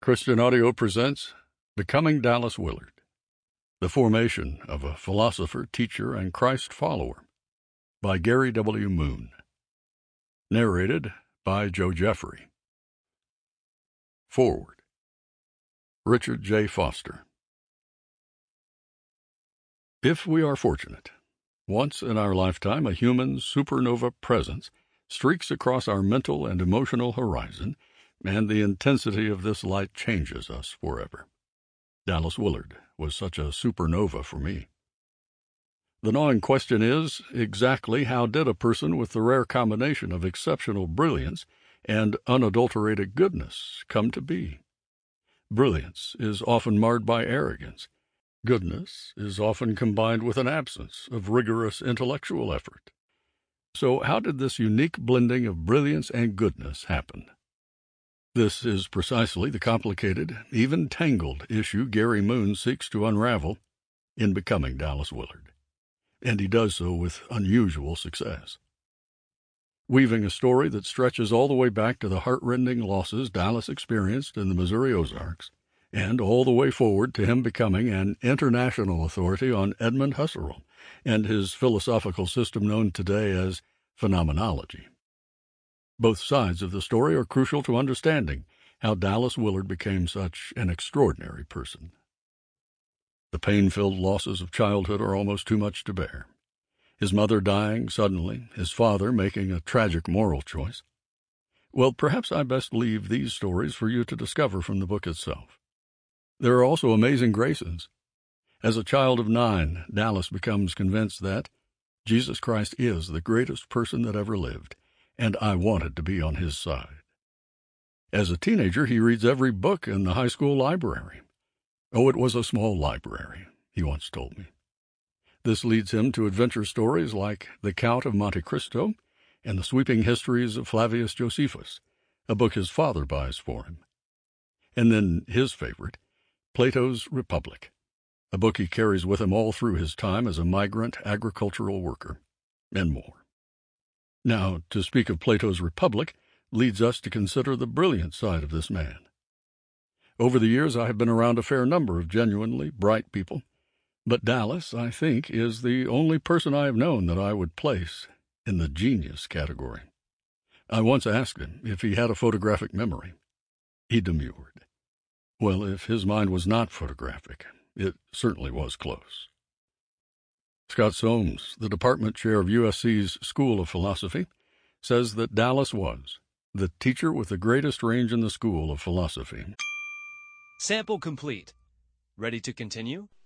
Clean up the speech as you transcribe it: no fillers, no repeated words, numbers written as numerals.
Christian Audio presents Becoming Dallas Willard, The Formation of a Philosopher, Teacher, and Christ Follower by Gary W. Moon. Narrated by Joe Jeffrey. Forward. Richard J. Foster. If we are fortunate, once in our lifetime a human supernova presence streaks across our mental and emotional horizon, and the intensity of this light changes us forever. Dallas Willard was such a supernova for me. The gnawing question is, exactly how did a person with the rare combination of exceptional brilliance and unadulterated goodness come to be? Brilliance is often marred by arrogance. Goodness is often combined with an absence of rigorous intellectual effort. So how did this unique blending of brilliance and goodness happen? This is precisely the complicated, even tangled issue Gary Moon seeks to unravel in Becoming Dallas Willard, and he does so with unusual success. Weaving a story that stretches all the way back to the heartrending losses Dallas experienced in the Missouri Ozarks, and all the way forward to him becoming an international authority on Edmund Husserl and his philosophical system known today as phenomenology. Both sides of the story are crucial to understanding how Dallas Willard became such an extraordinary person. The pain-filled losses of childhood are almost too much to bear. His mother dying suddenly, his father making a tragic moral choice. Well, perhaps I best leave these stories for you to discover from the book itself. There are also amazing graces. As a child of 9, Dallas becomes convinced that Jesus Christ is the greatest person that ever lived, and I wanted to be on his side. As a teenager, he reads every book in the high school library. Oh, it was a small library, he once told me. This leads him to adventure stories like The Count of Monte Cristo and the sweeping histories of Flavius Josephus, a book his father buys for him. And then his favorite, Plato's Republic, a book he carries with him all through his time as a migrant agricultural worker, and more. Now, to speak of Plato's Republic leads us to consider the brilliant side of this man. Over the years, I have been around a fair number of genuinely bright people, but Dallas, I think, is the only person I have known that I would place in the genius category. I once asked him if he had a photographic memory. He demurred. Well, if his mind was not photographic, it certainly was close. Scott Soames, the department chair of USC's School of Philosophy, says that Dallas was the teacher with the greatest range in the School of Philosophy. Sample complete. Ready to continue?